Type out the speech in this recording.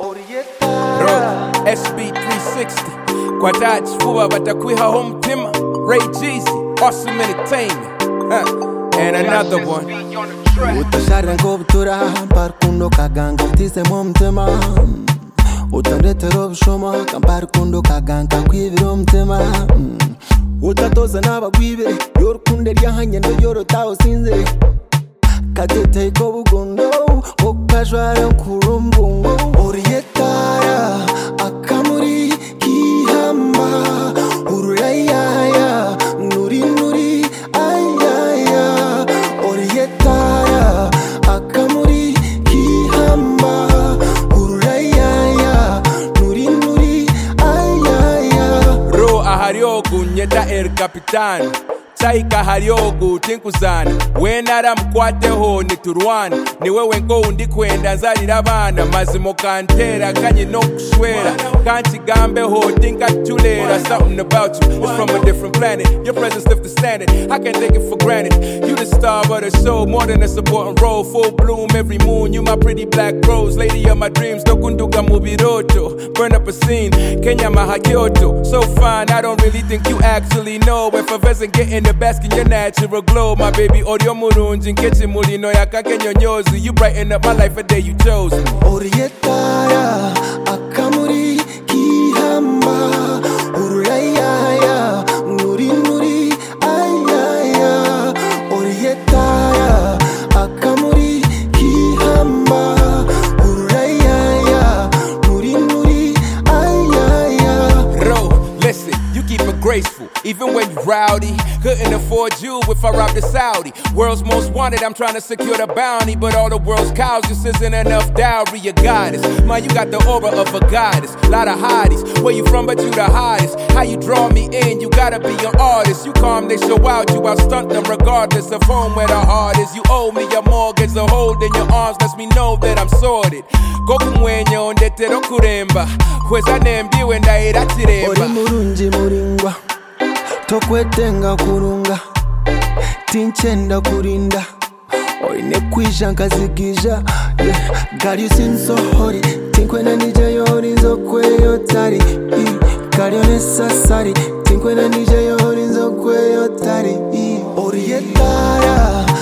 Rock SB360 Kwatachi fuba batakwiha home tima Ray Jeezy, Awesome Entertainment and another one Utashara ngobutura Parkundo kaganga Tise mumtima Utandetero bishoma Kamparkundo kaganga Kwiviro mtima Utatoza n'abagwibere Yorukunde ryahanye ndo yorotaho sinze Katete ko bugondo Okajwara kurumbungo Orietaya Akamuri Kihamba Urayaya Nuri nuri Ayaya Orietaya Akamuri Kihamba Urayaya Nuri nuri Ayaya Ro aharyogu nyeta Capitán Taika haryogu tinkuzana Wenara mkwateho niturwana Ni wewe nko undikwenda nzalira abana Mazimo kantera kanye no kushwera Kanchi gambeho tinka tulera Something about you is from a different planet Your presence lifts the standard, I can't take it for granted You the star of the show, more than a supporting role Full bloom every moon, you my pretty black rose Lady of my dreams, no kunduka mubiroto Burn up a scene, Kenya mahakyoto So fine, I don't really think you actually know If a vest and get in the bask in your natural glow My baby, audio murunji, nkechi mulino yakake nyonyozi You brighten up my life a day you chose me Orietaya, akamuri, kihamba Urayaya, nuri nuri, ayaya Orietaya, akamuri, kihamba Urayaya, nuri nuri, ayaya Ro, listen, you keep it graceful Even when you rowdy, couldn't afford you if I robbed a Saudi. World's most wanted, I'm trying to secure the bounty. But all the world's cows just isn't enough dowry, you goddess. Man, you got the aura of a goddess. Lot of hotties, where you from but you the hottest. How you draw me in, you gotta be an artist. You calm, they show out, you outstunt them regardless of home where the heart is. You owe me your mortgage, a hold in your arms lets me know that I'm sorted. Gokumwenyo ndetero kuremba, kweza nembiwe ndaira chiremba. Ori murunji muringwa. Tokwetenga kurunga Tinchenda kurinda Oine kwisha nkazigija God you seem so hori Tinkwena nije yori nzokwe yotari God you necessary Tinkwena nije yori nzokwe yotari Orietaya